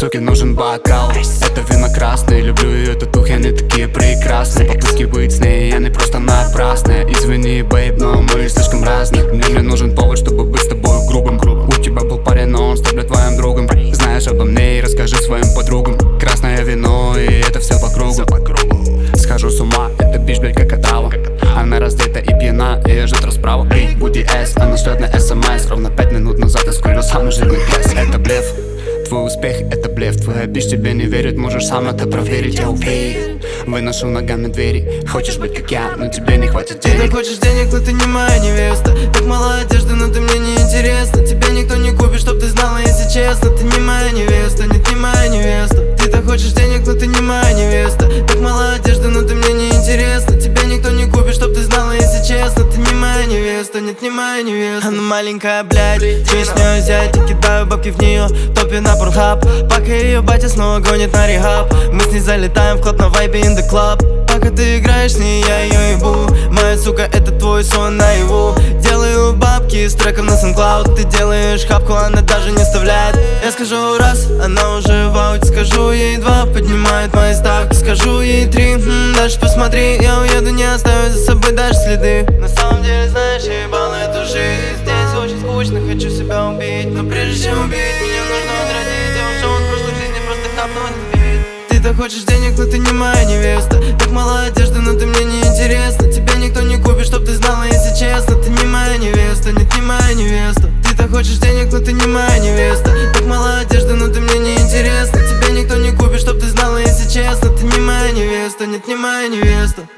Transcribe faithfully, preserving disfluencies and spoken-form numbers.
суке нужен бокал. Это вино красное, люблю ее татухи, они такие прекрасные. Попытки быть с ней, они просто напрасные. Извини, бейб, но мы слишком разные. Мне не нужен повод, чтобы быть с тобой грубым. У тебя был парень, но он стал твоим другом. Знаешь обо мне и расскажи своим подругам. Красное вино, и это все по кругу. Схожу с ума, это бич, блядь, как отрава. Она раздета и пьяна, и ждет расправу. Эй, Буди С, она шлет на СМС. Ровно пять минут назад я скурил самый жирный пес. Это блеф, твой успех это блеф. Твоя бич тебе не верит, можешь сам это проверить. Я убей, выношу ногами двери. Хочешь быть как я, но тебе не хватит денег. Ты хочешь денег, но ты не моя невеста. Так мало одежды, но ты мне не интересна. Тебя никто не купит, чтоб ты знала, если честно. Ты не моя невеста, нет, не моя невеста. Ты так хочешь денег, но ты не моя невеста. Так мало одежды, но ты мне не интересна. Тебя никто не купит, чтоб ты знала, если честно. Ты не моя невеста, нет, не моя невеста. Она маленькая, блядь, чуть с нее взять и кидаю бабки в нее. Топе на порнхаб, пока ее батя снова гонит на рехаб. Мы с ней залетаем в клуб на вайбе in the club. Пока ты играешь с ней, я ее ебу. Моя сука, это твой сон наяву. Делаю бабки с треком на SoundCloud. Ты делаешь хапку, она даже не вставляет. Я скажу раз, она уже в ауте. Скажу ей два, поднимает мои ставки. Скажу ей три, м-м, дальше посмотри. Я уеду, не оставлю за собой даже следы. На самом деле, знаешь, я ебал эту жизнь. Здесь очень скучно, хочу себя убить. Но прежде чем убить, мне нужно отразить. Я ушел от прошлой жизни, просто хапнул этот бит. Ты так хочешь денег, но ты не моя невеста. Так мало одежды, но ты мне не интересна. Тебя никто не купит, чтоб ты знала, если честно. Ты не моя невеста, нет, не моя невеста. Ты так хочешь денег, но ты не моя невеста. Так мало одежды, но ты мне не интересна. Тебя никто не купит, чтоб ты знала, если честно. Ты не моя невеста, нет, не моя невеста.